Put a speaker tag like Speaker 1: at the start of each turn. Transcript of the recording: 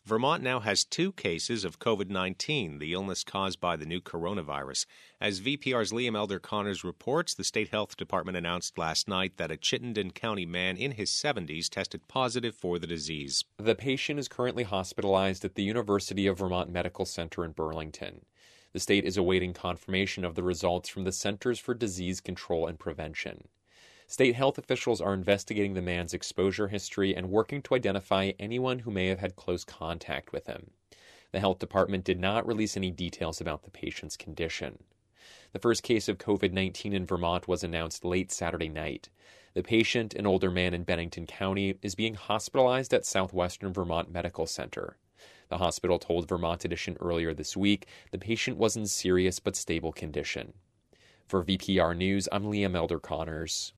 Speaker 1: Vermont now has 2 cases of COVID-19, the illness caused by the new coronavirus. As VPR's Liam Elder Connors reports, the State Health Department announced last night that a Chittenden County man in his 70s tested positive for the disease.
Speaker 2: The patient is currently hospitalized at the University of Vermont Medical Center in Burlington. The state is awaiting confirmation of the results from the Centers for Disease Control and Prevention. State health officials are investigating the man's exposure history and working to identify anyone who may have had close contact with him. The health department did not release any details about the patient's condition. The first case of COVID-19 in Vermont was announced late Saturday night. The patient, an older man in Bennington County, is being hospitalized at Southwestern Vermont Medical Center. The hospital told Vermont Edition earlier this week the patient was in serious but stable condition. For VPR News, I'm Liam Elder Connors.